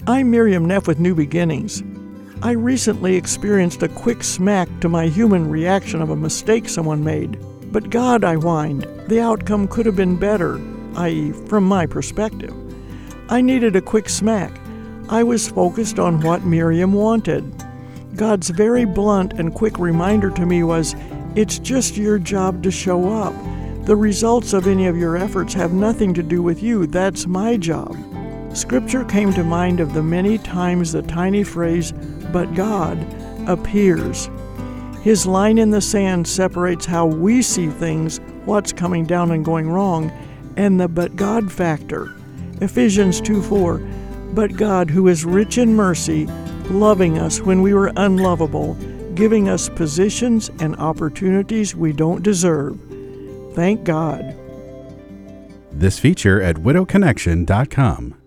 I'm Miriam Neff with New Beginnings. I recently experienced a quick smack to my human reaction of a mistake someone made. But God, I whined, the outcome could have been better, i.e., from my perspective. I needed a quick smack. I was focused on what Miriam wanted. God's very blunt and quick reminder to me was, it's just your job to show up. The results of any of your efforts have nothing to do with you. That's my job. Scripture came to mind of the many times the tiny phrase, "but God," appears. His line in the sand separates how we see things, what's coming down and going wrong, and the "but God" factor. Ephesians 2:4, "But God, who is rich in mercy, loving us when we were unlovable, giving us positions and opportunities we don't deserve." Thank God. This feature at widowconnection.com.